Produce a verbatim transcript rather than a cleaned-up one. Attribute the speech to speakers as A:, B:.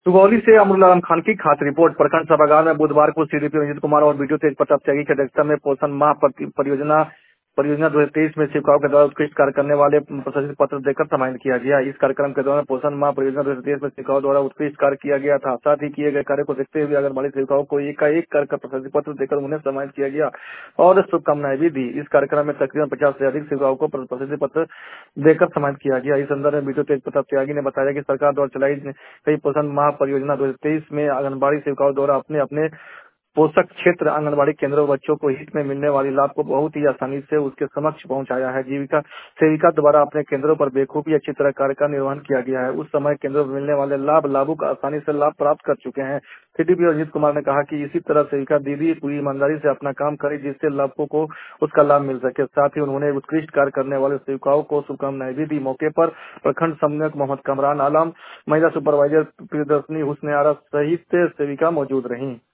A: सुगौली से अमरुल आलम खान की खास रिपोर्ट। प्रखंड सभागार में बुधवार को सीडीपी रंजीत कुमार और बीडीओ तेज प्रताप त्यागी की अध्यक्षता में पोषण माह परियोजना परियोजना दो हजार तेईस में शिविकाओं के द्वारा उत्कृष्ट कार्य करने वाले प्रशस्ति पत्र देकर सम्मानित किया गया। इस कार्यक्रम के दौरान पोषण माह परियोजना दो हजार तेईस में शिविकाओं द्वारा उत्कृष्ट कार्य किया गया था। साथ ही किए गए कार्य को देखते हुए आंगनबाड़ी सेविकाओं को एक का एक कर प्रशस्ति पत्र देकर उन्हें सम्मानित किया गया और शुभकामनाएं भी दी। इस कार्यक्रम में तकरीबन पचास से अधिक सेविकाओं को प्रशस्ति पत्र देकर सम्मानित किया गया। इस संदर्भ में बीडीओ तेज प्रताप त्यागी ने बताया कि सरकार द्वारा चलाई गई पोषण माह परियोजना दो हजार तेईस में आंगनबाड़ी सेविकाओं द्वारा अपने अपने पोषक क्षेत्र आंगनबाड़ी केंद्रों बच्चों को हित में मिलने वाली लाभ को बहुत ही आसानी से उसके समक्ष पहुंचाया है। जीविका सेविका द्वारा अपने केंद्रों पर बेखूबी अच्छी तरह कार्य का निर्वहन किया गया है। उस समय केंद्रों पर मिलने वाले लाभ लाभुक आसानी से लाभ प्राप्त कर चुके हैं। सीडीपी रंजीत कुमार ने कहा कि इसी तरह सेविका दीदी पूरी ईमानदारी से अपना काम करे जिससे लाभुकों को उसका लाभ मिल सके। साथ ही उन्होंने उत्कृष्ट कार्य करने वाले सेविकाओं को शुभकामनाएं भी दी। मौके पर प्रखंड समन्वयक मोहम्मद कमरान आलम, महिला सुपरवाइजर प्रियदर्शनी हुस्ने आरा सहित सेविका मौजूद रहीं।